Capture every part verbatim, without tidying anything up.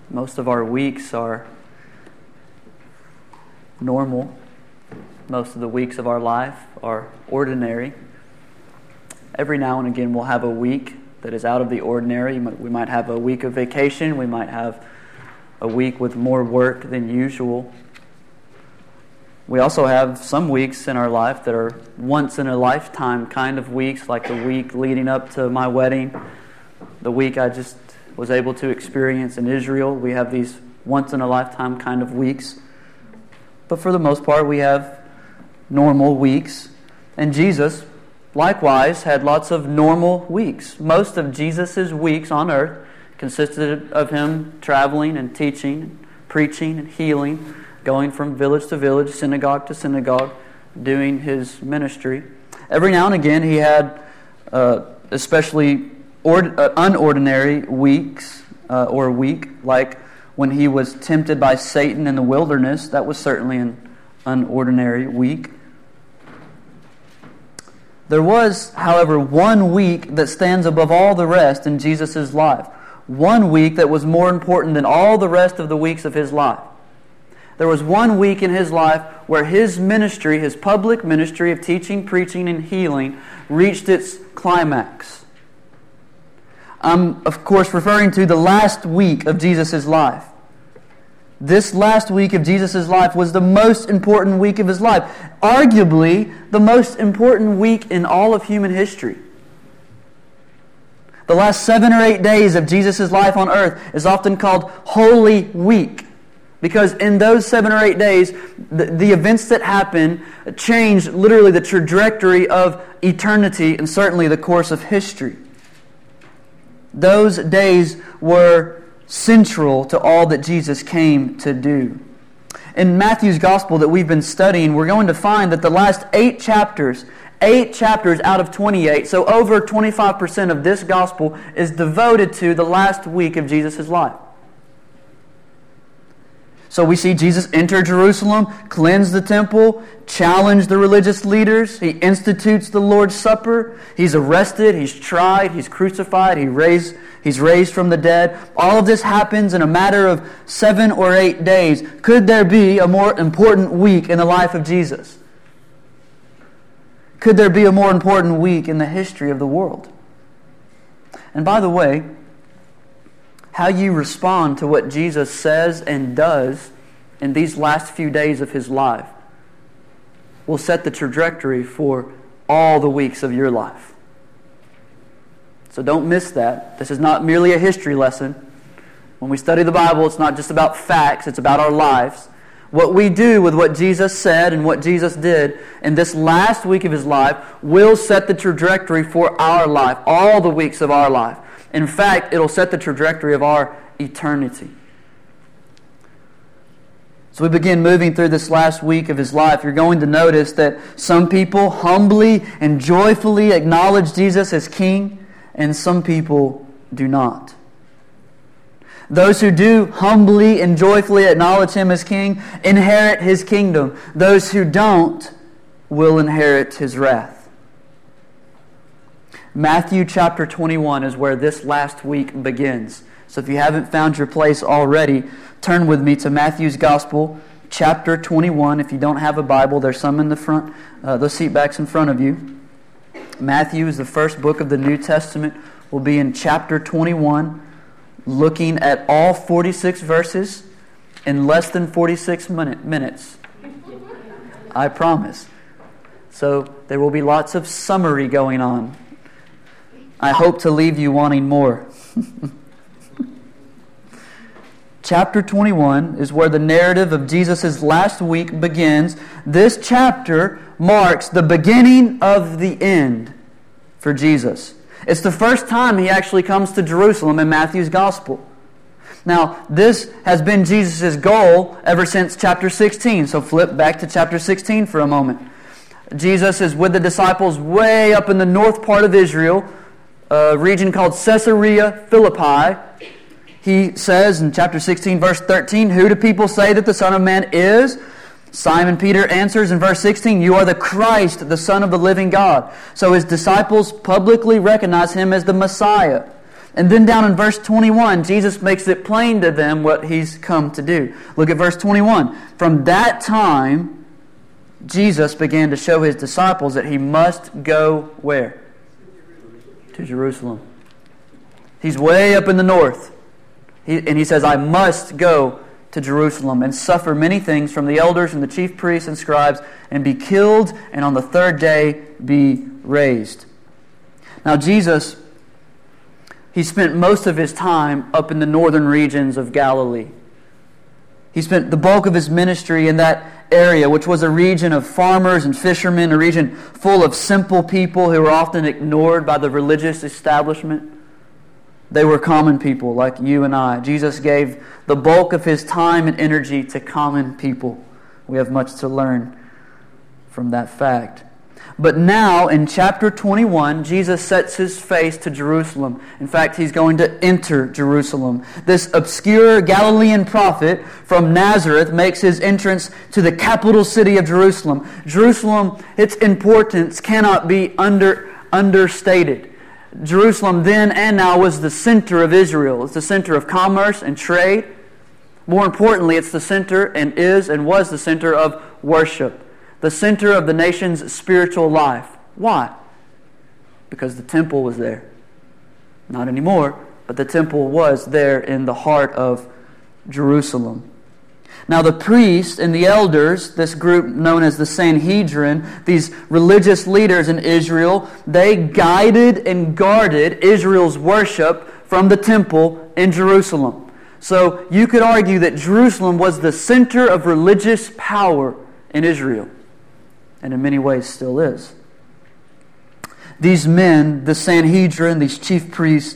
Most of our weeks are normal. Most of the weeks of our life are ordinary. Every now and again we'll have a week that is out of the ordinary. We might have a week of vacation. We might have a week with more work than usual. We also have some weeks in our life that are once-in-a-lifetime kind of weeks, like the week leading up to my wedding, the week I just was able to experience in Israel. We have these once-in-a-lifetime kind of weeks. But for the most part, we have normal weeks. And Jesus, likewise, had lots of normal weeks. Most of Jesus' weeks on earth consisted of Him traveling and teaching, preaching and healing, going from village to village, synagogue to synagogue, doing His ministry. Every now and again, He had uh, especially Ord- uh, unordinary weeks uh, or a week, like when He was tempted by Satan in the wilderness. That was certainly an unordinary week. There was, however, one week that stands above all the rest in Jesus' life. One week that was more important than all the rest of the weeks of His life. There was one week in His life where His ministry, His public ministry of teaching, preaching, and healing reached its climax. I'm, of course, referring to the last week of Jesus' life. This last week of Jesus' life was the most important week of His life. Arguably, the most important week in all of human history. The last seven or eight days of Jesus' life on earth is often called Holy Week. Because in those seven or eight days, the, the events that happen change literally the trajectory of eternity and certainly the course of history. Those days were central to all that Jesus came to do. In Matthew's Gospel that we've been studying, we're going to find that the last eight chapters, eight chapters out of twenty-eight, so over twenty-five percent of this Gospel is devoted to the last week of Jesus' life. So we see Jesus enter Jerusalem, cleanse the temple, challenge the religious leaders. He institutes the Lord's Supper. He's arrested, He's tried, He's crucified, he raised, He's raised from the dead. All of this happens in a matter of seven or eight days. Could there be a more important week in the life of Jesus? Could there be a more important week in the history of the world? And by the way, how you respond to what Jesus says and does in these last few days of His life will set the trajectory for all the weeks of your life. So don't miss that. This is not merely a history lesson. When we study the Bible, it's not just about facts, it's about our lives. What we do with what Jesus said and what Jesus did in this last week of His life will set the trajectory for our life, all the weeks of our life. In fact, it'll set the trajectory of our eternity. So we begin moving through this last week of His life. You're going to notice that some people humbly and joyfully acknowledge Jesus as King, and some people do not. Those who do humbly and joyfully acknowledge Him as King inherit His kingdom. Those who don't will inherit His wrath. Matthew chapter twenty-one is where this last week begins. So if you haven't found your place already, turn with me to Matthew's Gospel, chapter twenty-one. If you don't have a Bible, there's some in the front, uh, those seat backs in front of you. Matthew is the first book of the New Testament. We'll be in chapter twenty-one, looking at all forty-six verses in less than forty-six minute, minutes. I promise. So there will be lots of summary going on. I hope to leave you wanting more. Chapter twenty-one is where the narrative of Jesus' last week begins. This chapter marks the beginning of the end for Jesus. It's the first time He actually comes to Jerusalem in Matthew's Gospel. Now, this has been Jesus' goal ever since chapter sixteen. So flip back to chapter sixteen for a moment. Jesus is with the disciples way up in the north part of Israel, a region called Caesarea Philippi. He says in chapter sixteen, verse thirteen, "Who do people say that the Son of Man is?" Simon Peter answers in verse sixteen, "You are the Christ, the Son of the living God." So His disciples publicly recognize Him as the Messiah. And then down in verse twenty-one, Jesus makes it plain to them what He's come to do. Look at verse twenty-one. From that time, Jesus began to show His disciples that He must go where? To Jerusalem. He's way up in the north. He, and He says, I must go to Jerusalem and suffer many things from the elders and the chief priests and scribes and be killed and on the third day be raised. Now Jesus, He spent most of His time up in the northern regions of Galilee. He spent the bulk of His ministry in that area, which was a region of farmers and fishermen, a region full of simple people who were often ignored by the religious establishment. They were common people like you and I. Jesus gave the bulk of His time and energy to common people. We have much to learn from that fact. But now, in chapter twenty-one, Jesus sets His face to Jerusalem. In fact, He's going to enter Jerusalem. This obscure Galilean prophet from Nazareth makes his entrance to the capital city of Jerusalem. Jerusalem, its importance cannot be under understated. Jerusalem then and now was the center of Israel. It's the center of commerce and trade. More importantly, it's the center and is and was the center of worship. The center of the nation's spiritual life. Why? Because the temple was there. Not anymore, but the temple was there in the heart of Jerusalem. Now the priests and the elders, this group known as the Sanhedrin, these religious leaders in Israel, they guided and guarded Israel's worship from the temple in Jerusalem. So you could argue that Jerusalem was the center of religious power in Israel, and in many ways still is. These men, the Sanhedrin, these chief priests,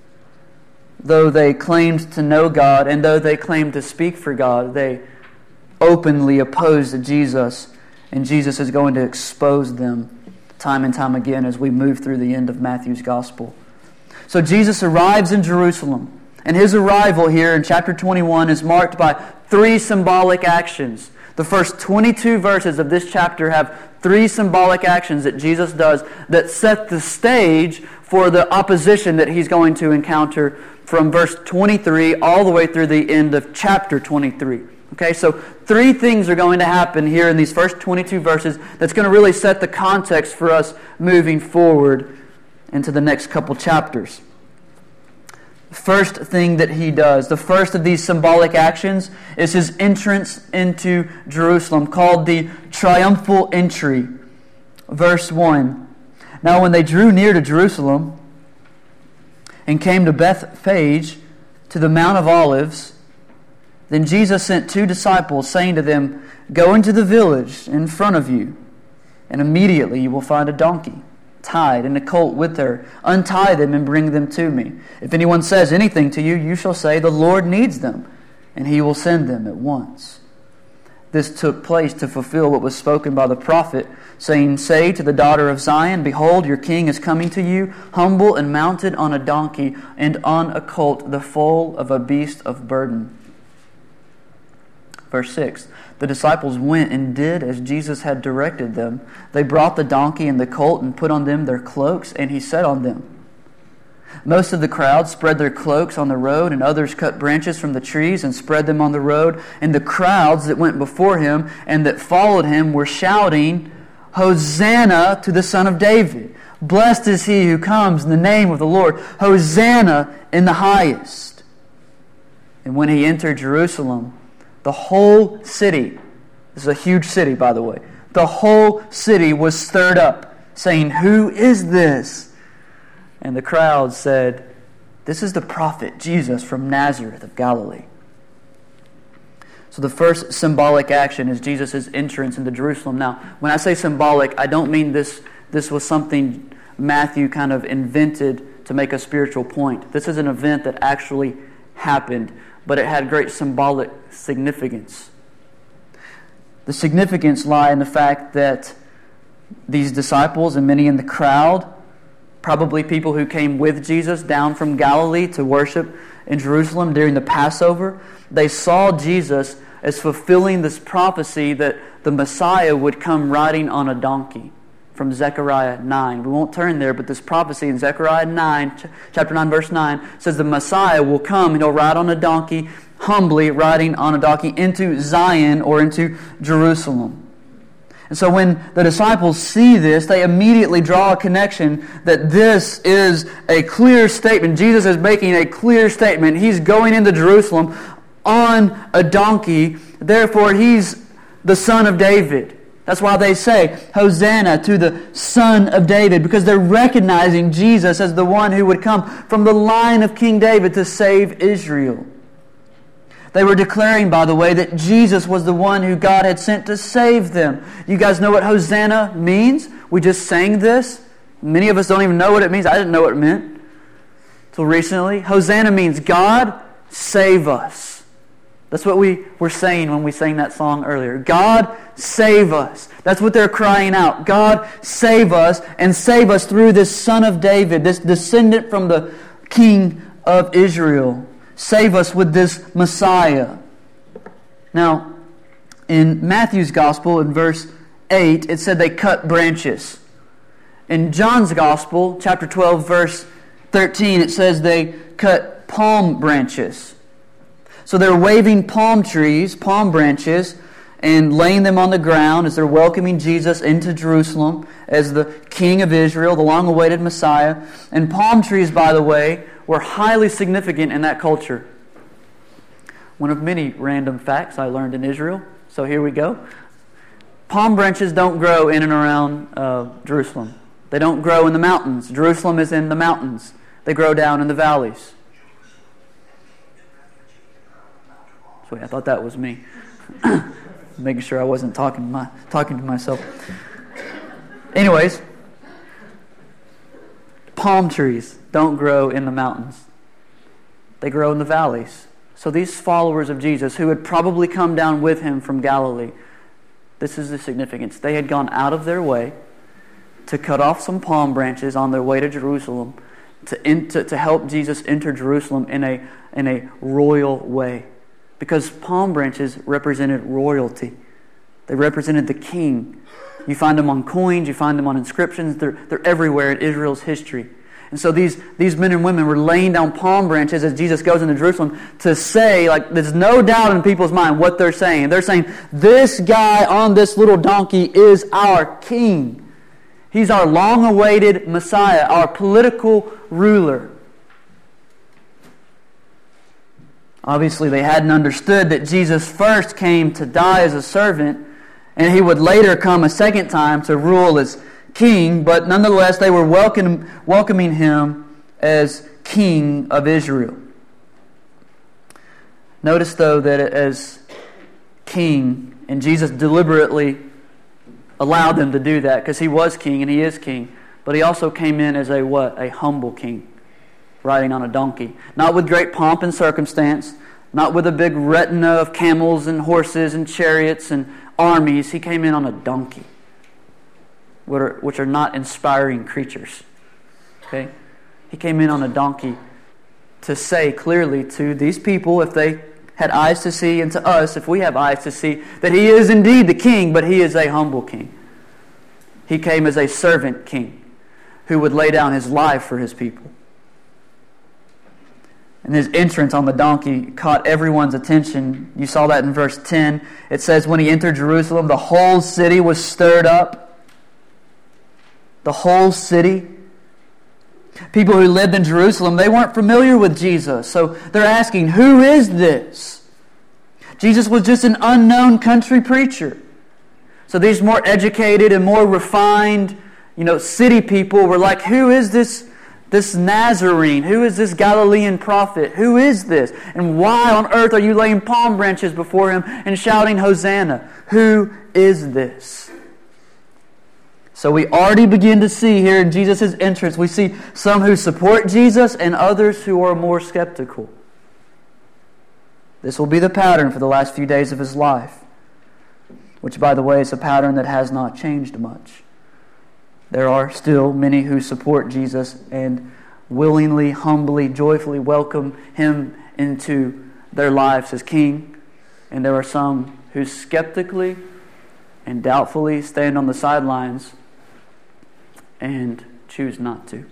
though they claimed to know God and though they claimed to speak for God, they openly opposed Jesus, and Jesus is going to expose them time and time again as we move through the end of Matthew's Gospel. So Jesus arrives in Jerusalem, and His arrival here in chapter twenty-one is marked by three symbolic actions. The first twenty-two verses of this chapter have three symbolic actions that Jesus does that set the stage for the opposition that He's going to encounter from verse twenty-three all the way through the end of chapter twenty-three. Okay, so three things are going to happen here in these first twenty-two verses that's going to really set the context for us moving forward into the next couple chapters. First thing that He does, the first of these symbolic actions, is His entrance into Jerusalem, called the triumphal entry. Verse one. Now when they drew near to Jerusalem and came to Bethphage, to the Mount of Olives, then Jesus sent two disciples, saying to them, Go into the village in front of you, and immediately you will find a donkey tied and a colt with her. Untie them and bring them to me. If anyone says anything to you, you shall say, The Lord needs them, and He will send them at once. This took place to fulfill what was spoken by the prophet, saying, Say to the daughter of Zion, Behold, your king is coming to you, humble and mounted on a donkey, and on a colt, the foal of a beast of burden. Verse six, the disciples went and did as Jesus had directed them. They brought the donkey and the colt and put on them their cloaks, and He sat on them. Most of the crowd spread their cloaks on the road, and others cut branches from the trees and spread them on the road. And the crowds that went before Him and that followed Him were shouting, Hosanna to the Son of David. Blessed is He who comes in the name of the Lord. Hosanna in the highest. And when He entered Jerusalem, the whole city, this is a huge city, by the way, the whole city was stirred up, saying, Who is this? And the crowd said, This is the prophet Jesus from Nazareth of Galilee. So the first symbolic action is Jesus' entrance into Jerusalem. Now, when I say symbolic, I don't mean this, this was something Matthew kind of invented to make a spiritual point. This is an event that actually happened, but it had great symbolic significance. The significance lie in the fact that these disciples and many in the crowd, probably people who came with Jesus down from Galilee to worship in Jerusalem during the Passover, they saw Jesus as fulfilling this prophecy that the Messiah would come riding on a donkey. from Zechariah nine. We won't turn there, but this prophecy in Zechariah nine, chapter nine, verse nine, says the Messiah will come and he'll ride on a donkey, humbly riding on a donkey into Zion or into Jerusalem. And so when the disciples see this, they immediately draw a connection that this is a clear statement. Jesus is making a clear statement. He's going into Jerusalem on a donkey. Therefore, he's the Son of David. That's why they say, Hosanna to the Son of David, because they're recognizing Jesus as the one who would come from the line of King David to save Israel. They were declaring, by the way, that Jesus was the one who God had sent to save them. You guys know what Hosanna means? We just sang this. Many of us don't even know what it means. I didn't know what it meant until recently. Hosanna means God, save us. That's what we were saying when we sang that song earlier. God, save us. That's what they're crying out. God, save us, and save us through this Son of David, this descendant from the King of Israel. Save us with this Messiah. Now, in Matthew's Gospel, in verse eight, it said they cut branches. In John's Gospel, chapter twelve, verse thirteen, it says they cut palm branches. So they're waving palm trees, palm branches, and laying them on the ground as they're welcoming Jesus into Jerusalem as the King of Israel, the long-awaited Messiah. And palm trees, by the way, were highly significant in that culture. One of many random facts I learned in Israel. So here we go. Palm branches don't grow in and around uh, Jerusalem. They don't grow in the mountains. Jerusalem is in the mountains. They grow down in the valleys. Sweet, I thought that was me. Making sure I wasn't talking to, my, talking to myself. Anyways, palm trees don't grow in the mountains. They grow in the valleys. So these followers of Jesus, who had probably come down with him from Galilee, this is the significance. They had gone out of their way to cut off some palm branches on their way to Jerusalem to, in, to, to help Jesus enter Jerusalem in a, in a royal way. Because palm branches represented royalty. They represented the king. You find them on coins, you find them on inscriptions. They're, they're everywhere in Israel's history. And so these, these men and women were laying down palm branches as Jesus goes into Jerusalem to say, like, there's no doubt in people's mind what they're saying. They're saying, this guy on this little donkey is our king. He's our long-awaited Messiah, our political ruler. Obviously, they hadn't understood that Jesus first came to die as a servant, and he would later come a second time to rule as king, but nonetheless, they were welcome, welcoming him as King of Israel. Notice, though, that as king, and Jesus deliberately allowed them to do that, because he was king and he is king, but he also came in as a what? A humble king, riding on a donkey. Not with great pomp and circumstance, not with a big retina of camels and horses and chariots and armies. He came in on a donkey, which are, which are not inspiring creatures. Okay? He came in on a donkey to say clearly to these people, if they had eyes to see, and to us, if we have eyes to see, that he is indeed the king, but he is a humble king. He came as a servant king who would lay down his life for his people. And his entrance on the donkey caught everyone's attention. You saw that in verse ten. It says, when he entered Jerusalem, the whole city was stirred up. The whole city. People who lived in Jerusalem, they weren't familiar with Jesus. So they're asking, who is this? Jesus was just an unknown country preacher. So these more educated and more refined, you know, city people were like, who is this, this Nazarene? Who is this Galilean prophet? Who is this? And why on earth are you laying palm branches before him and shouting Hosanna? Who is this? So we already begin to see here in Jesus' entrance, we see some who support Jesus and others who are more skeptical. This will be the pattern for the last few days of his life, which, by the way, is a pattern that has not changed much. There are still many who support Jesus and willingly, humbly, joyfully welcome him into their lives as king. And there are some who skeptically and doubtfully stand on the sidelines and choose not to.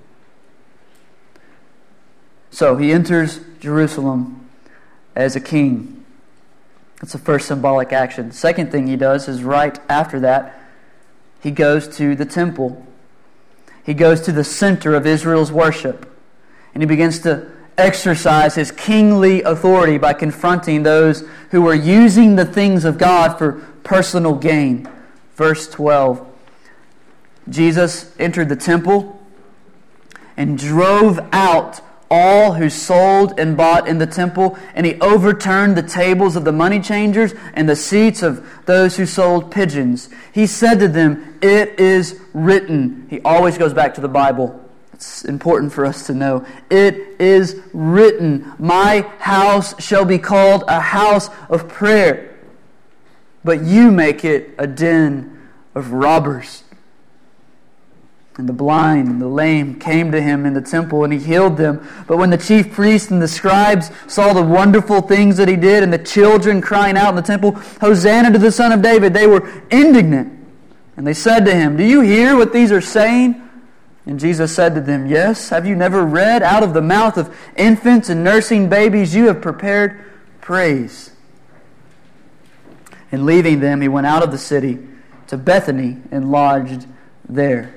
So he enters Jerusalem as a king. That's the first symbolic action. The second thing he does is right after that, he goes to the temple. He goes to the center of Israel's worship. And he begins to exercise his kingly authority by confronting those who were using the things of God for personal gain. Verse twelve. Jesus entered the temple and drove out all who sold and bought in the temple, and he overturned the tables of the money changers and the seats of those who sold pigeons. He said to them, "It is written." He always goes back to the Bible. It's important for us to know. It is written, "My house shall be called a house of prayer, but you make it a den of robbers." And the blind and the lame came to him in the temple, and he healed them. But when the chief priests and the scribes saw the wonderful things that he did, and the children crying out in the temple, "Hosanna to the Son of David," they were indignant. And they said to him, "Do you hear what these are saying?" And Jesus said to them, "Yes, have you never read, out of the mouth of infants and nursing babies you have prepared praise?" And leaving them, he went out of the city to Bethany and lodged there.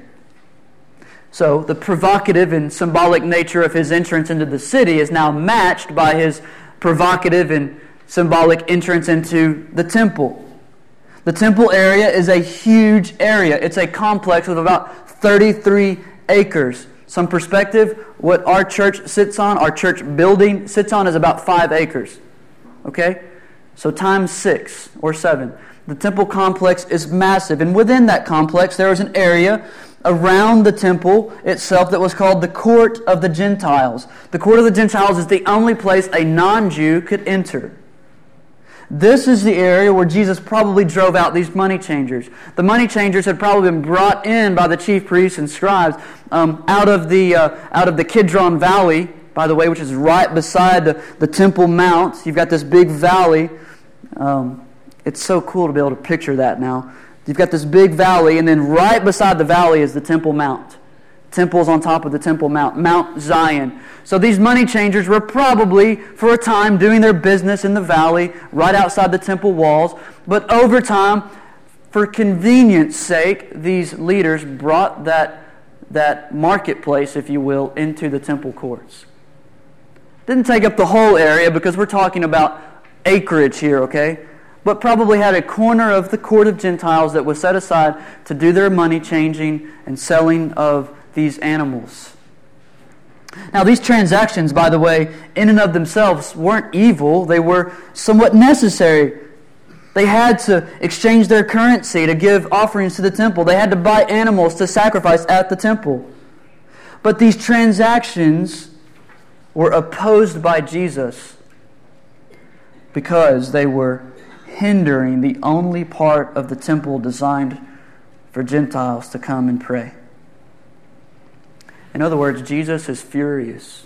So the provocative and symbolic nature of his entrance into the city is now matched by his provocative and symbolic entrance into the temple. The temple area is a huge area. It's a complex of about thirty-three acres. Some perspective, what our church sits on, our church building sits on, is about five acres. Okay? So times six or seven. The temple complex is massive. And within that complex, there was an area around the temple itself that was called the Court of the Gentiles. The Court of the Gentiles is the only place a non-Jew could enter. This is the area where Jesus probably drove out these money changers. The money changers had probably been brought in by the chief priests and scribes um, out of the uh, out of the Kidron Valley, by the way, which is right beside the, the Temple Mount. You've got this big valley. Um, it's so cool to be able to picture that now. You've got this big valley, and then right beside the valley is the Temple Mount. Temple's on top of the Temple Mount, Mount Zion. So these money changers were probably, for a time, doing their business in the valley, right outside the temple walls. But over time, for convenience sake, these leaders brought that, that marketplace, if you will, into the temple courts. Didn't take up the whole area, because we're talking about acreage here, okay? But probably had a corner of the Court of Gentiles that was set aside to do their money changing and selling of these animals. Now, these transactions, by the way, in and of themselves weren't evil. They were somewhat necessary. They had to exchange their currency to give offerings to the temple. They had to buy animals to sacrifice at the temple. But these transactions were opposed by Jesus because they were hindering the only part of the temple designed for Gentiles to come and pray. In other words, Jesus is furious.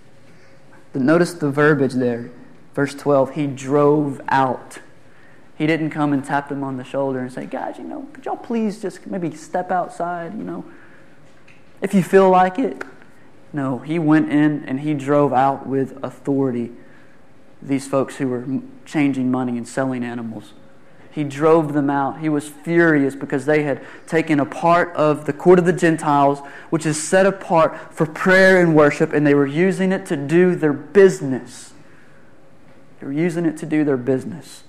Notice the verbiage there. Verse twelve, he drove out. He didn't come and tap them on the shoulder and say, "Guys, you know, could y'all please just maybe step outside, you know, if you feel like it." No, he went in and he drove out with authority these folks who were changing money and selling animals. He drove them out. He was furious because they had taken a part of the Court of the Gentiles, which is set apart for prayer and worship, and they were using it to do their business. They were using it to do their business.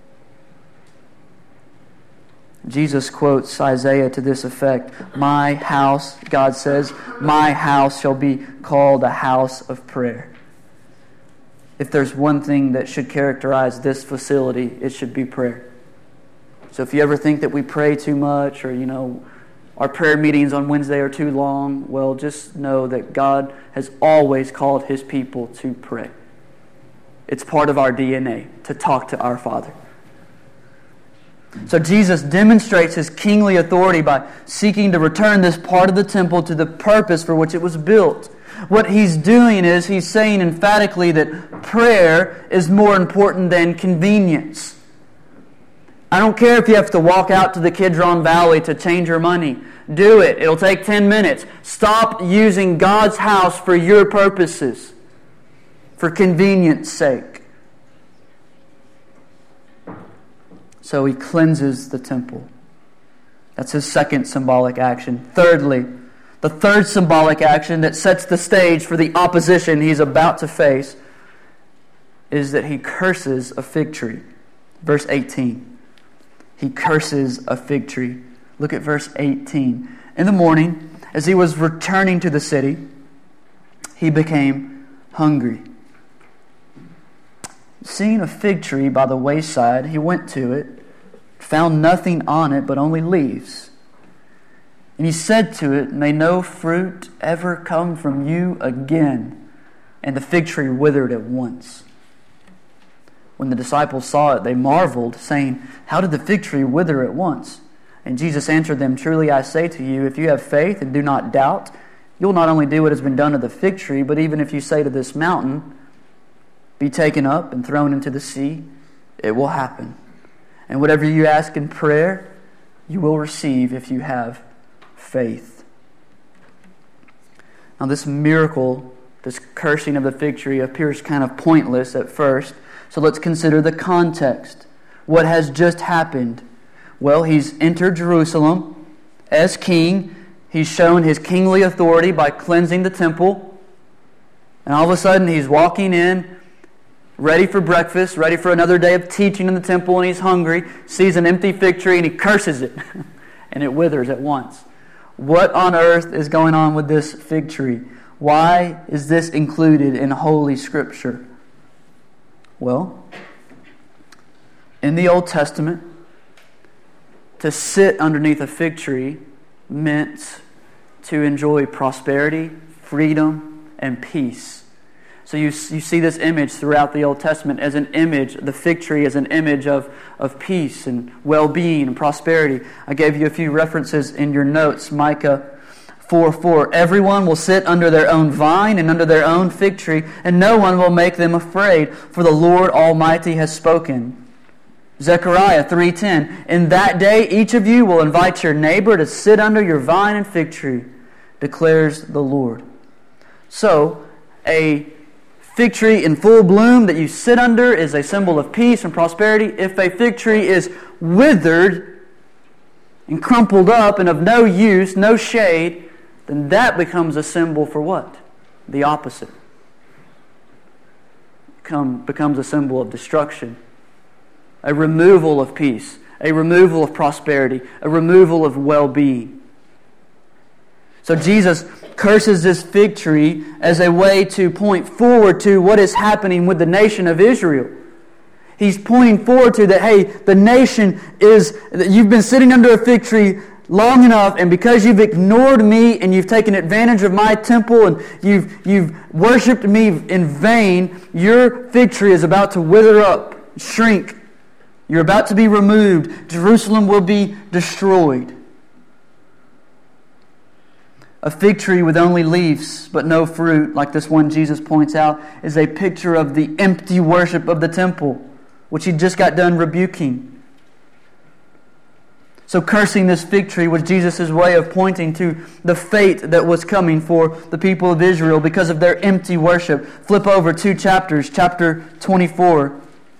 Jesus quotes Isaiah to this effect, "My house," God says, "my house shall be called a house of prayer." If there's one thing that should characterize this facility, it should be prayer. So if you ever think that we pray too much, or, you know, our prayer meetings on Wednesday are too long, well, just know that God has always called His people to pray. It's part of our D N A to talk to our Father. So Jesus demonstrates His kingly authority by seeking to return this part of the temple to the purpose for which it was built. What He's doing is He's saying emphatically that prayer is more important than convenience. I don't care if you have to walk out to the Kidron Valley to change your money. Do it. It'll take ten minutes. Stop using God's house for your purposes, for convenience sake. So he cleanses the temple. That's his second symbolic action. Thirdly, the third symbolic action that sets the stage for the opposition he's about to face is that he curses a fig tree. Verse eighteen. He curses a fig tree. Look at verse eighteen. In the morning, as he was returning to the city, he became hungry. Seeing a fig tree by the wayside, he went to it, found nothing on it but only leaves. And he said to it, "May no fruit ever come from you again." And the fig tree withered at once. When the disciples saw it, they marveled, saying, "How did the fig tree wither at once?" And Jesus answered them, "Truly I say to you, if you have faith and do not doubt, you'll not only do what has been done to the fig tree, but even if you say to this mountain, 'Be taken up and thrown into the sea,' it will happen. And whatever you ask in prayer, you will receive if you have faith." Now this miracle, this cursing of the fig tree, appears kind of pointless at first. So let's consider the context. What has just happened? Well, he's entered Jerusalem as king. He's shown his kingly authority by cleansing the temple. And all of a sudden he's walking in, ready for breakfast, ready for another day of teaching in the temple, and he's hungry, sees an empty fig tree, and he curses it. And it withers at once. What on earth is going on with this fig tree? Why is this included in Holy Scripture? Well, in the Old Testament, to sit underneath a fig tree meant to enjoy prosperity, freedom, and peace. So you, you see this image throughout the Old Testament as an image, the fig tree as an image of, of peace and well-being and prosperity. I gave you a few references in your notes. Micah four four. Everyone will sit under their own vine and under their own fig tree, and no one will make them afraid, for the Lord Almighty has spoken. Zechariah three ten. In that day each of you will invite your neighbor to sit under your vine and fig tree, declares the Lord. So, a fig tree in full bloom that you sit under is a symbol of peace and prosperity. If a fig tree is withered and crumpled up and of no use, no shade, then that becomes a symbol for what? The opposite. Come, becomes a symbol of destruction. A removal of peace. A removal of prosperity. A removal of well-being. So Jesus curses this fig tree as a way to point forward to what is happening with the nation of Israel. He's pointing forward to that, hey, the nation is, you've been sitting under a fig tree long enough, and because you've ignored me and you've taken advantage of my temple and you've you've worshipped me in vain, your fig tree is about to wither up, shrink. You're about to be removed. Jerusalem will be destroyed. A fig tree with only leaves but no fruit, like this one Jesus points out, is a picture of the empty worship of the temple, which he just got done rebuking. So cursing this fig tree was Jesus' way of pointing to the fate that was coming for the people of Israel because of their empty worship. Flip over two chapters, chapter twenty-four.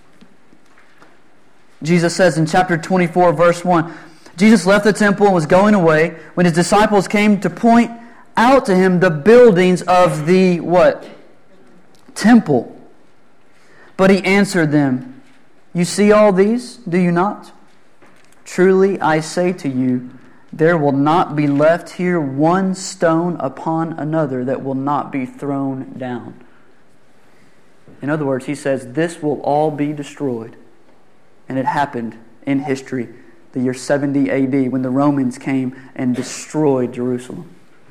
Jesus says in chapter twenty-four, verse one, Jesus left the temple and was going away when his disciples came to point out to him the buildings of the, what? Temple. But he answered them, "You see all these, do you not? Truly I say to you, there will not be left here one stone upon another that will not be thrown down." In other words, he says this will all be destroyed. And it happened in history, the year seventy A D, when the Romans came and destroyed Jerusalem.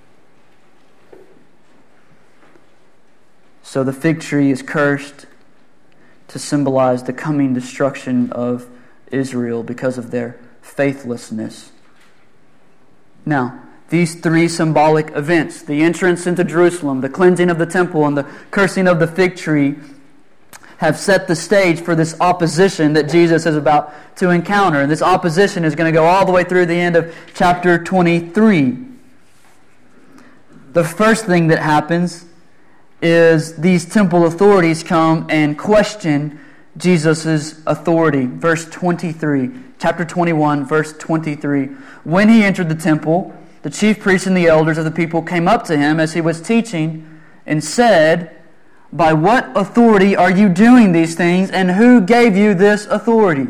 So the fig tree is cursed to symbolize the coming destruction of Israel because of their faithlessness. Now, these three symbolic events, the entrance into Jerusalem, the cleansing of the temple, and the cursing of the fig tree, have set the stage for this opposition that Jesus is about to encounter. And this opposition is going to go all the way through the end of chapter twenty-three. The first thing that happens is these temple authorities come and question Jesus' authority. Verse twenty-three, chapter twenty-one, verse twenty-three. When he entered the temple, the chief priests and the elders of the people came up to him as he was teaching and said, "By what authority are you doing these things, and who gave you this authority?"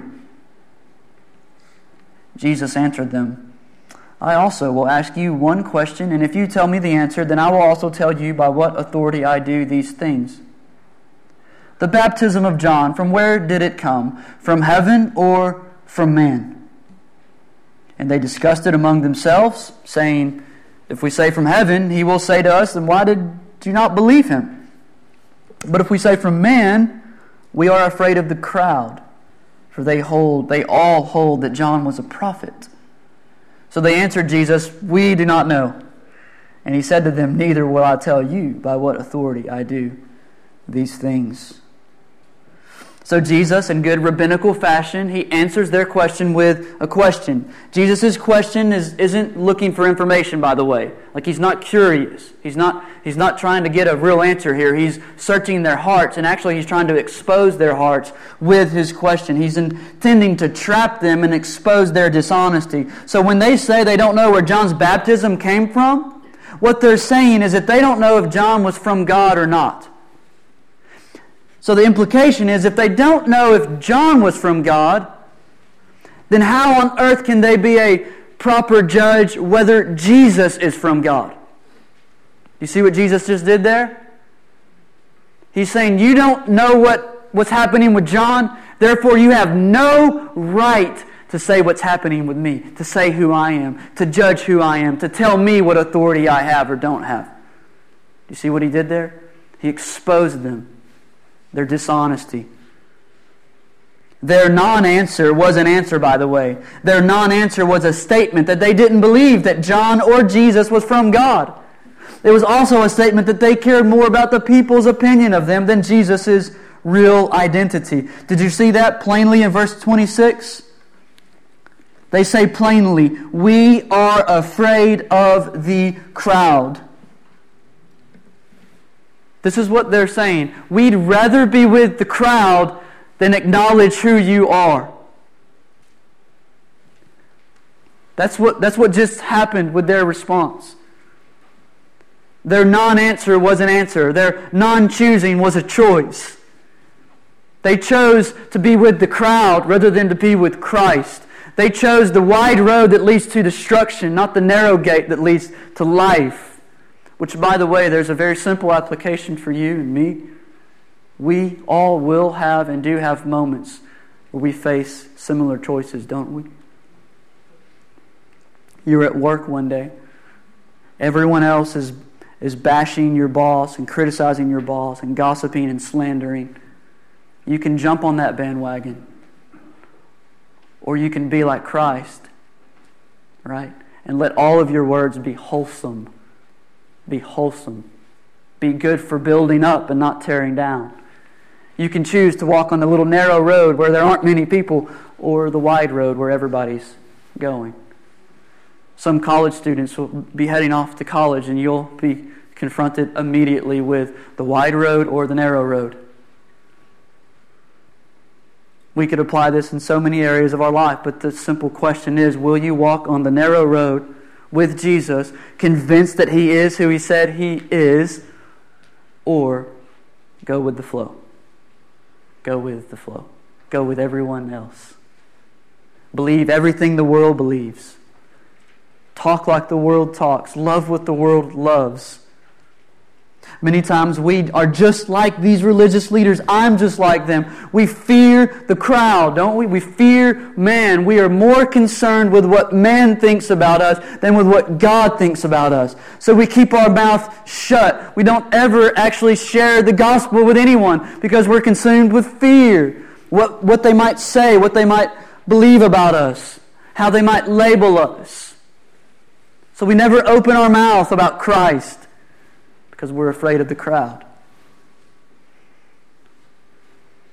Jesus answered them, "I also will ask you one question, and if you tell me the answer, then I will also tell you by what authority I do these things. The baptism of John, from where did it come? From heaven or from man?" And they discussed it among themselves, saying, "If we say from heaven, he will say to us, then why did you not believe him? But if we say from man, we are afraid of the crowd, for they hold, they all hold that John was a prophet." So they answered Jesus, "We do not know." And he said to them, "Neither will I tell you by what authority I do these things." So Jesus, in good rabbinical fashion, he answers their question with a question. Jesus' question is, isn't looking for information, by the way. Like, he's not curious. He's not, he's not trying to get a real answer here. He's searching their hearts, and actually he's trying to expose their hearts with his question. He's intending to trap them and expose their dishonesty. So when they say they don't know where John's baptism came from, what they're saying is that they don't know if John was from God or not. So the implication is, if they don't know if John was from God, then how on earth can they be a proper judge whether Jesus is from God? You see what Jesus just did there? He's saying, you don't know what, what's happening with John, therefore you have no right to say what's happening with me, to say who I am, to judge who I am, to tell me what authority I have or don't have. Do you see what he did there? He exposed them. Their dishonesty. Their non-answer was an answer, by the way. Their non-answer was a statement that they didn't believe that John or Jesus was from God. It was also a statement that they cared more about the people's opinion of them than Jesus' real identity. Did you see that plainly in verse twenty-six? They say plainly, "We are afraid of the crowd." This is what they're saying. We'd rather be with the crowd than acknowledge who you are. That's what, that's what just happened with their response. Their non-answer was an answer. Their non-choosing was a choice. They chose to be with the crowd rather than to be with Christ. They chose the wide road that leads to destruction, not the narrow gate that leads to life. Which, by the way, there's a very simple application for you and me. We all will have and do have moments where we face similar choices, don't we? You're at work one day. Everyone else is, is bashing your boss and criticizing your boss and gossiping and slandering. You can jump on that bandwagon. Or you can be like Christ, right? And let all of your words be wholesome. Be wholesome. Be good for building up and not tearing down. You can choose to walk on the little narrow road where there aren't many people, or the wide road where everybody's going. Some college students will be heading off to college and you'll be confronted immediately with the wide road or the narrow road. We could apply this in so many areas of our life, but the simple question is, will you walk on the narrow road with Jesus, convinced that He is who He said He is, or go with the flow? Go with the flow. Go with everyone else. Believe everything the world believes. Talk like the world talks. Love what the world loves. Many times we are just like these religious leaders. I'm just like them. We fear the crowd, don't we? We fear man. We are more concerned with what man thinks about us than with what God thinks about us. So we keep our mouth shut. We don't ever actually share the gospel with anyone because we're consumed with fear. What, what they might say, what they might believe about us, how they might label us. So we never open our mouth about Christ, because we're afraid of the crowd.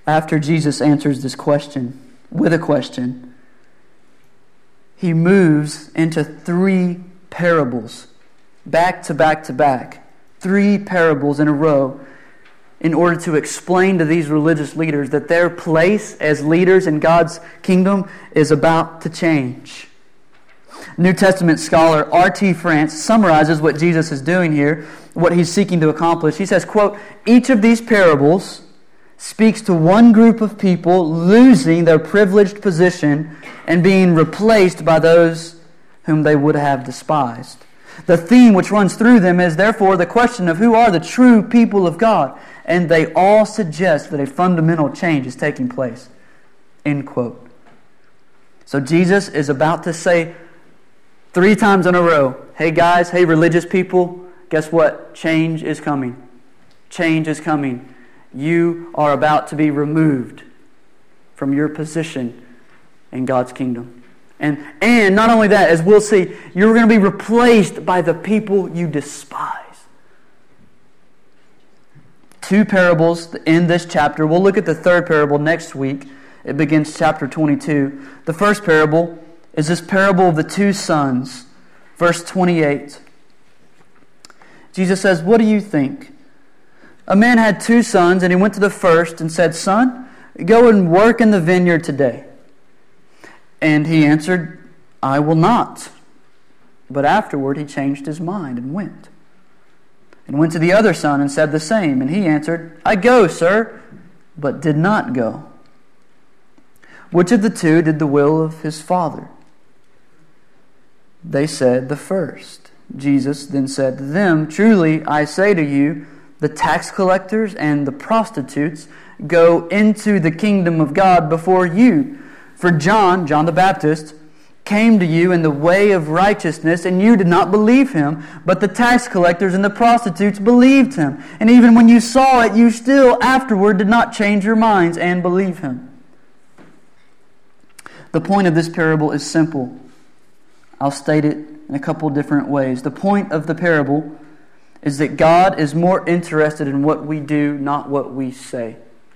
after Jesus answers this question with a question, he moves into three parables, back to back to back, three parables in a row, in order to explain to these religious leaders that their place as leaders in God's kingdom is about to change. New Testament scholar R T France summarizes what Jesus is doing here, what he's seeking to accomplish. He says, quote, "Each of these parables speaks to one group of people losing their privileged position and being replaced by those whom they would have despised. The theme which runs through them is therefore the question of who are the true people of God, and they all suggest that a fundamental change is taking place." End quote. So Jesus is about to say three times in a row, hey guys, hey religious people, guess what? Change is coming. Change is coming. You are about to be removed from your position in God's kingdom. And, and not only that, as we'll see, you're going to be replaced by the people you despise. Two parables in this chapter. We'll look at the third parable next week. It begins chapter twenty-two. The first parable is this parable of the two sons. Verse twenty-eight. Jesus says, "What do you think? A man had two sons, and he went to the first and said, 'Son, go and work in the vineyard today.' And he answered, 'I will not.' But afterward he changed his mind and went. And went to the other son and said the same. And he answered, 'I go, sir,' but did not go. Which of the two did the will of his father?" They said, "The first." Jesus then said to them, "Truly I say to you, the tax collectors and the prostitutes go into the kingdom of God before you. For John, John the Baptist, came to you in the way of righteousness, and you did not believe him, but the tax collectors and the prostitutes believed him. And even when you saw it, you still afterward did not change your minds and believe him." The point of this parable is simple. I'll state it in a couple different ways. The point of the parable is that God is more interested in what we do, not what we say.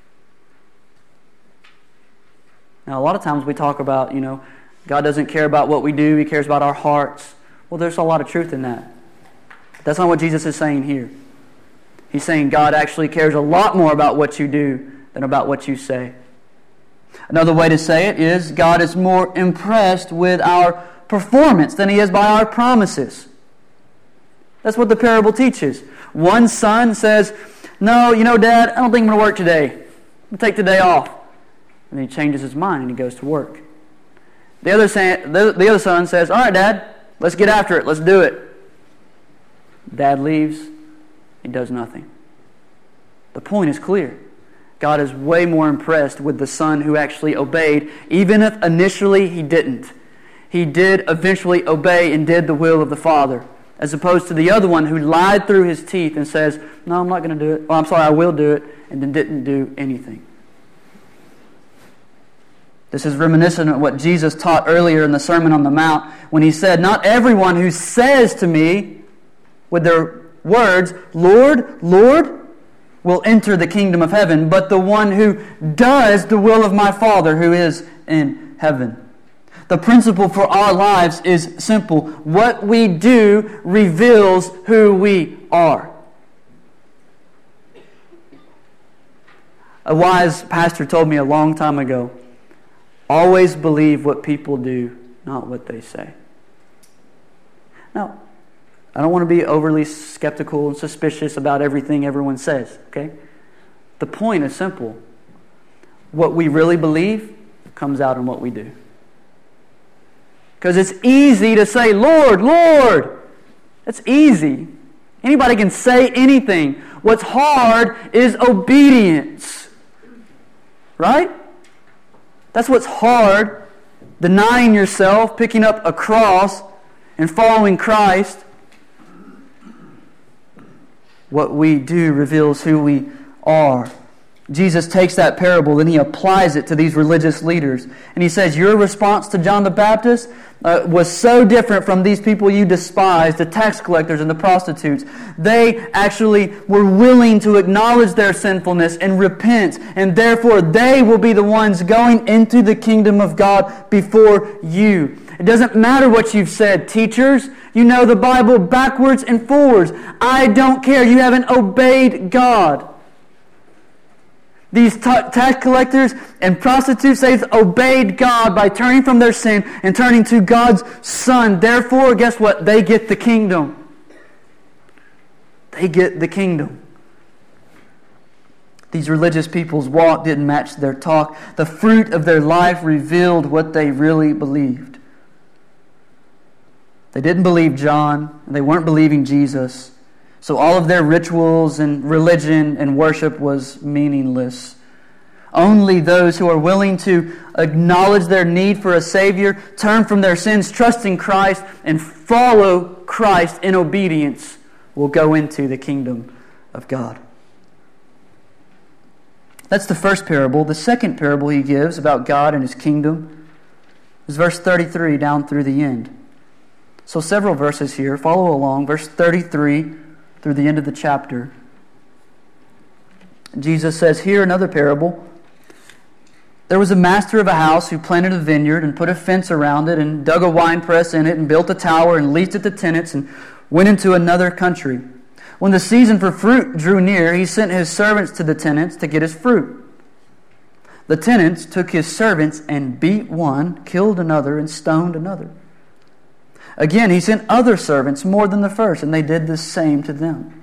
Now, a lot of times we talk about, you know, God doesn't care about what we do, He cares about our hearts. Well, there's a lot of truth in that. That's not what Jesus is saying here. He's saying God actually cares a lot more about what you do than about what you say. Another way to say it is God is more impressed with our performance than He is by our promises. That's what the parable teaches. One son says, "No, you know, Dad, I don't think I'm going to work today. I'm going to take the day off." And then he changes his mind and he goes to work. The other, son, the, the other son says, "All right, Dad, let's get after it. Let's do it." Dad leaves. He does nothing. The point is clear. God is way more impressed with the son who actually obeyed, even if initially he didn't. He did eventually obey and did the will of the Father, as opposed to the other one who lied through his teeth and says, "No, I'm not going to do it. Oh, I'm sorry, I will do it," and then didn't do anything. This is reminiscent of what Jesus taught earlier in the Sermon on the Mount when He said, "Not everyone who says to me with their words, 'Lord, Lord,' will enter the kingdom of heaven, but the one who does the will of my Father who is in heaven." The principle for our lives is simple. What we do reveals who we are. A wise pastor told me a long time ago, always believe what people do, not what they say. Now, I don't want to be overly skeptical and suspicious about everything everyone says, okay? The point is simple. What we really believe comes out in what we do. Because it's easy to say, "Lord, Lord." It's easy. Anybody can say anything. What's hard is obedience. Right? That's what's hard. Denying yourself, picking up a cross, and following Christ. What we do reveals who we are. Jesus takes that parable and he applies it to these religious leaders. And he says, your response to John the Baptist uh, was so different from these people you despised, the tax collectors and the prostitutes. They actually were willing to acknowledge their sinfulness and repent. And therefore they will be the ones going into the kingdom of God before you. It doesn't matter what you've said, teachers. You know the Bible backwards and forwards. I don't care. You haven't obeyed God. These ta- tax collectors and prostitutes, they've obeyed God by turning from their sin and turning to God's Son. Therefore, guess what? They get the kingdom. They get the kingdom. These religious people's walk didn't match their talk. The fruit of their life revealed what they really believed. They didn't believe John, and they weren't believing Jesus. So all of their rituals and religion and worship was meaningless. Only those who are willing to acknowledge their need for a Savior, turn from their sins, trust in Christ, and follow Christ in obedience will go into the kingdom of God. That's the first parable. The second parable he gives about God and His kingdom is verse thirty-three down through the end. So several verses here. Follow along. Verse thirty-three through the end of the chapter. Jesus says, here another parable. There was a master of a house who planted a vineyard and put a fence around it and dug a winepress in it and built a tower and leased it to tenants and went into another country. When the season for fruit drew near, he sent his servants to the tenants to get his fruit. The tenants took his servants and beat one, killed another, and stoned another. Again, he sent other servants more than the first, and they did the same to them.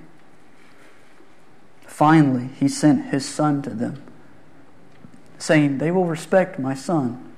Finally, he sent his son to them, saying, they will respect my son.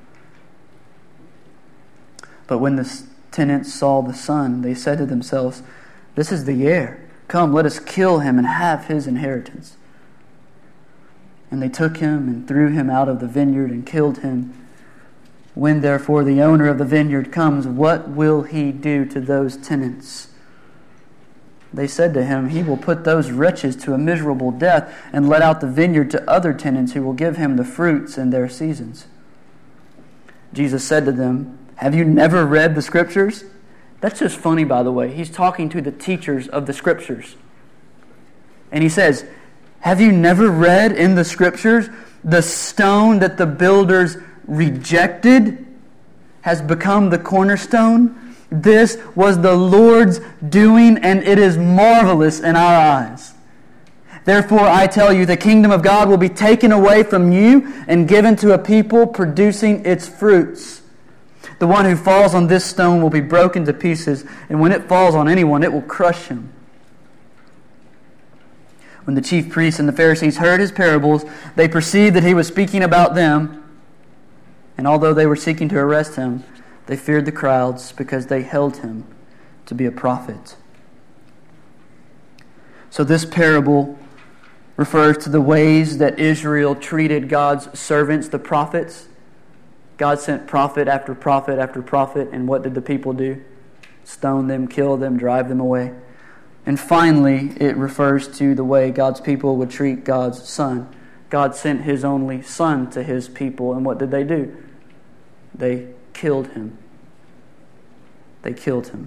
But when the tenants saw the son, they said to themselves, this is the heir. Come, let us kill him and have his inheritance. And they took him and threw him out of the vineyard and killed him. When therefore the owner of the vineyard comes, what will he do to those tenants? They said to him, he will put those wretches to a miserable death and let out the vineyard to other tenants who will give him the fruits in their seasons. Jesus said to them, have you never read the Scriptures? That's just funny, by the way. He's talking to the teachers of the Scriptures. And he says, have you never read in the Scriptures the stone that the builders rejected has become the cornerstone? This was the Lord's doing, and it is marvelous in our eyes. Therefore, I tell you, the kingdom of God will be taken away from you and given to a people producing its fruits. The one who falls on this stone will be broken to pieces, and when it falls on anyone, it will crush him. When the chief priests and the Pharisees heard his parables, they perceived that he was speaking about them. And although they were seeking to arrest him, they feared the crowds because they held him to be a prophet. So this parable refers to the ways that Israel treated God's servants, the prophets. God sent prophet after prophet after prophet, and what did the people do? Stone them, kill them, drive them away. And finally, it refers to the way God's people would treat God's Son. God sent His only Son to His people, and what did they do? They killed Him. They killed Him.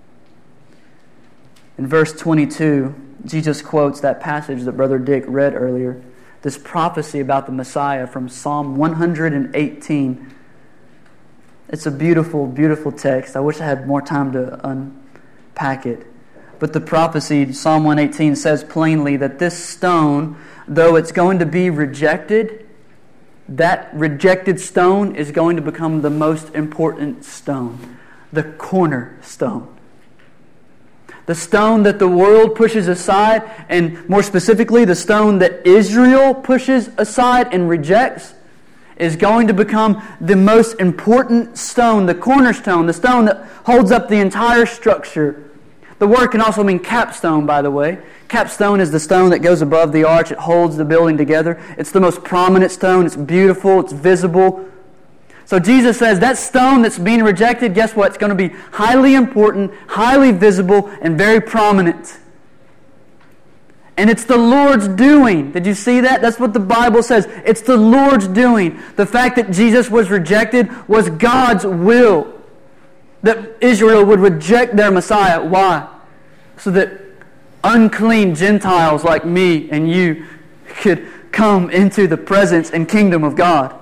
In verse twenty-two, Jesus quotes that passage that Brother Dick read earlier, this prophecy about the Messiah from Psalm one hundred eighteen. It's a beautiful, beautiful text. I wish I had more time to unpack it. But the prophecy, Psalm one eighteen, says plainly that this stone, though it's going to be rejected, that rejected stone is going to become the most important stone, the cornerstone. The stone that the world pushes aside, and more specifically, the stone that Israel pushes aside and rejects, is going to become the most important stone, the cornerstone, the stone that holds up the entire structure. The word can also mean capstone, by the way. Capstone is the stone that goes above the arch. It holds the building together. It's the most prominent stone. It's beautiful. It's visible. So Jesus says that stone that's being rejected, guess what? It's going to be highly important, highly visible, and very prominent. And it's the Lord's doing. Did you see that? That's what the Bible says. It's the Lord's doing. The fact that Jesus was rejected was God's will. That Israel would reject their Messiah. Why? So that unclean Gentiles like me and you could come into the presence and kingdom of God.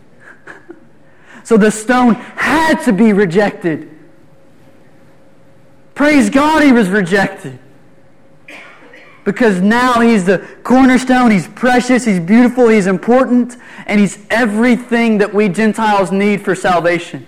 So the stone had to be rejected. Praise God, he was rejected. Because now he's the cornerstone, he's precious, he's beautiful, he's important, and he's everything that we Gentiles need for salvation.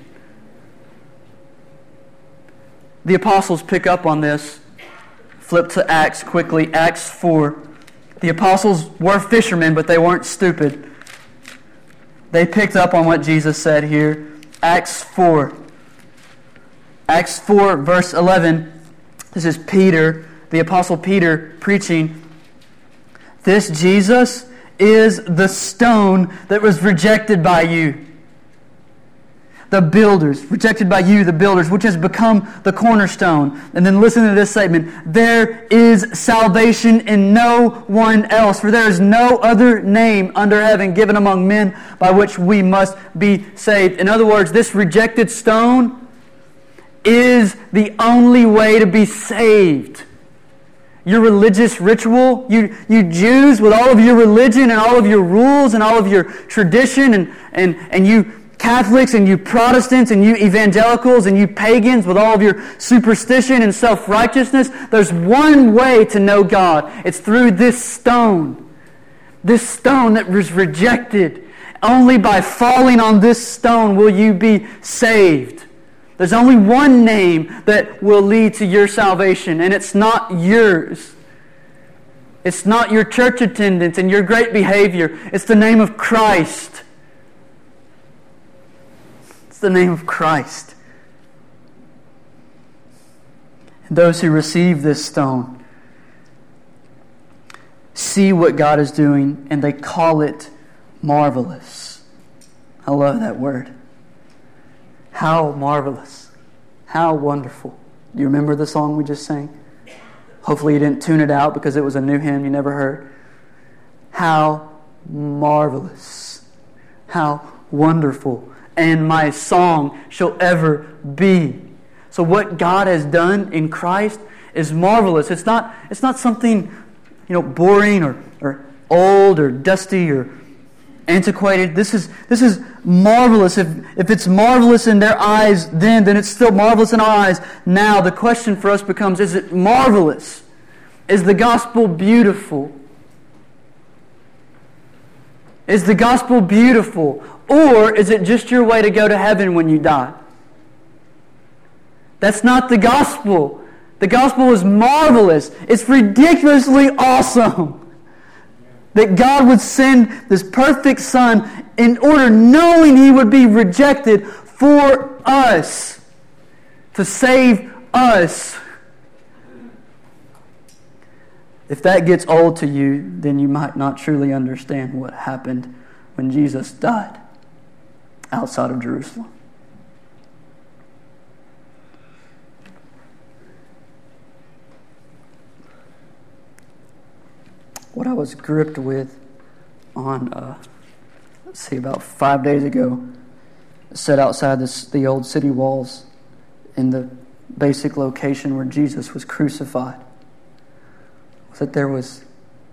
The apostles pick up on this. Flip to Acts quickly, Acts four. The apostles were fishermen, but they weren't stupid. They picked up on what Jesus said here. Acts four. Acts four, verse eleven. This is Peter, the Apostle Peter, preaching. This Jesus is the stone that was rejected by you, the builders, rejected by you, the builders, which has become the cornerstone. And then listen to this statement. There is salvation in no one else, for there is no other name under heaven given among men by which we must be saved. In other words, this rejected stone is the only way to be saved. Your religious ritual, you, you Jews with all of your religion and all of your rules and all of your tradition, and, and, and you Catholics and you Protestants and you evangelicals and you pagans with all of your superstition and self-righteousness, there's one way to know God. It's through this stone. This stone that was rejected. Only by falling on this stone will you be saved. There's only one name that will lead to your salvation, and it's not yours. It's not your church attendance and your great behavior. It's the name of Christ. It's the name of Christ. And those who receive this stone see what God is doing, and they call it marvelous. I love that word. How marvelous. How wonderful. Do you remember the song we just sang? Hopefully you didn't tune it out because it was a new hymn you never heard. How marvelous. How wonderful. And my song shall ever be. So what God has done in Christ is marvelous. It's not, it's not something, you know, boring or, or old or dusty or antiquated. This is this is marvelous. If if it's marvelous in their eyes then, then it's still marvelous in our eyes now. The question for us becomes, is it marvelous? Is the gospel beautiful? Is the gospel beautiful? Or is it just your way to go to heaven when you die? That's not the gospel. The gospel is marvelous. It's ridiculously awesome that God would send this perfect Son in order, knowing He would be rejected, for us, to save us. If that gets old to you, then you might not truly understand what happened when Jesus died outside of Jerusalem. What I was gripped with on, uh, let's see, about five days ago, set outside this, the old city walls in the basic location where Jesus was crucified, was that there was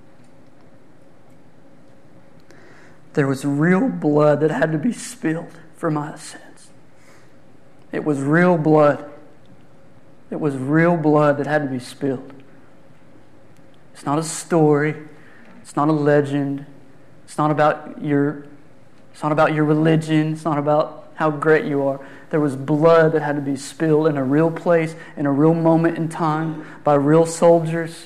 there was real blood that had to be spilled for my sins. It was real blood. It was real blood that had to be spilled. It's not a story. It's not a legend. It's not about your it's not about your religion. It's not about how great you are. There was blood that had to be spilled in a real place, in a real moment in time, by real soldiers,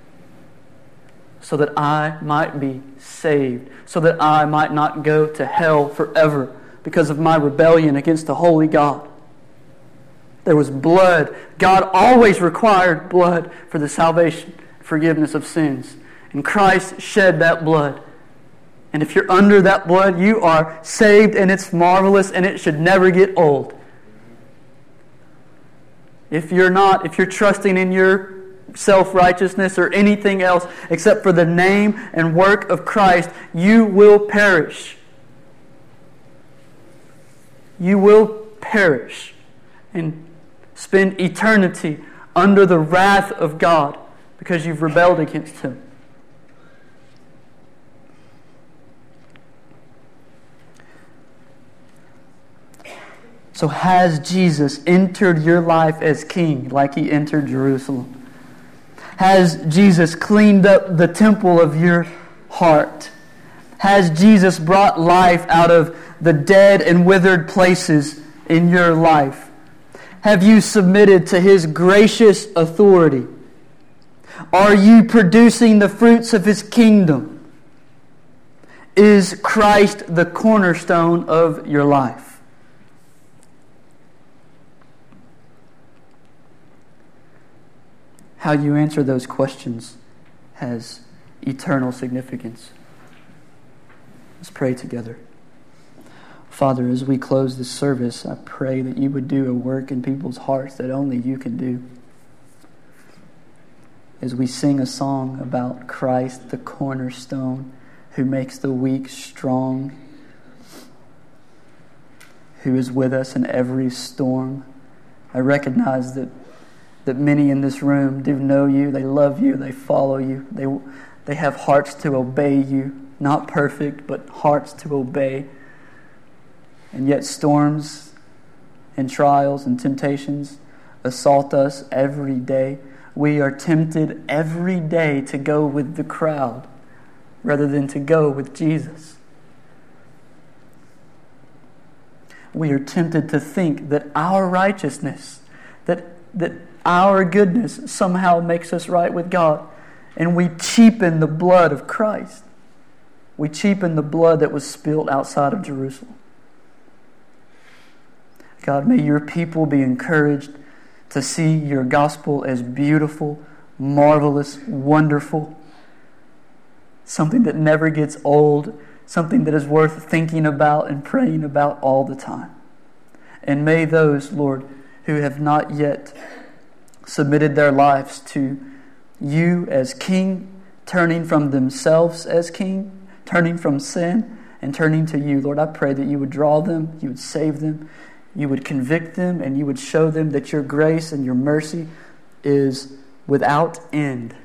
so that I might be saved, so that I might not go to hell forever because of my rebellion against the holy God. There was blood. God always required blood for the salvation, forgiveness of sins. And Christ shed that blood. And if you're under that blood, you are saved, and it's marvelous, and it should never get old. If you're not, if you're trusting in your self-righteousness or anything else except for the name and work of Christ, you will perish. You will perish and spend eternity under the wrath of God because you've rebelled against Him. So has Jesus entered your life as King like He entered Jerusalem? Has Jesus cleaned up the temple of your heart? Has Jesus brought life out of the dead and withered places in your life? Have you submitted to His gracious authority? Are you producing the fruits of His kingdom? Is Christ the cornerstone of your life? How you answer those questions has eternal significance. Let's pray together. Father, as we close this service, I pray that you would do a work in people's hearts that only you can do. As we sing a song about Christ, the cornerstone, who makes the weak strong, who is with us in every storm, I recognize that that many in this room do know you, they love you, they follow you, they they have hearts to obey you, not perfect, but hearts to obey. And yet storms and trials and temptations assault us every day. We are tempted every day to go with the crowd rather than to go with Jesus. We are tempted to think that our righteousness, that that our goodness somehow makes us right with God. And we cheapen the blood of Christ. We cheapen the blood that was spilled outside of Jerusalem. God, may your people be encouraged to see your gospel as beautiful, marvelous, wonderful, something that never gets old, something that is worth thinking about and praying about all the time. And may those, Lord, who have not yet submitted their lives to you as King, turning from themselves as King, turning from sin and turning to you. Lord, I pray that you would draw them, you would save them, you would convict them, and you would show them that your grace and your mercy is without end.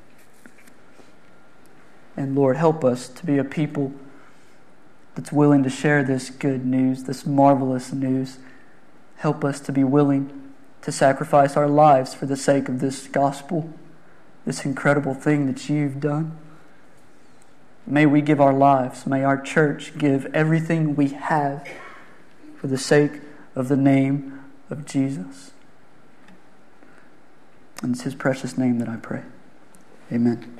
And Lord, help us to be a people that's willing to share this good news, this marvelous news. Help us to be willing to sacrifice our lives for the sake of this gospel, this incredible thing that you've done. May we give our lives, may our church give everything we have for the sake of the name of Jesus. And it's His precious name that I pray. Amen.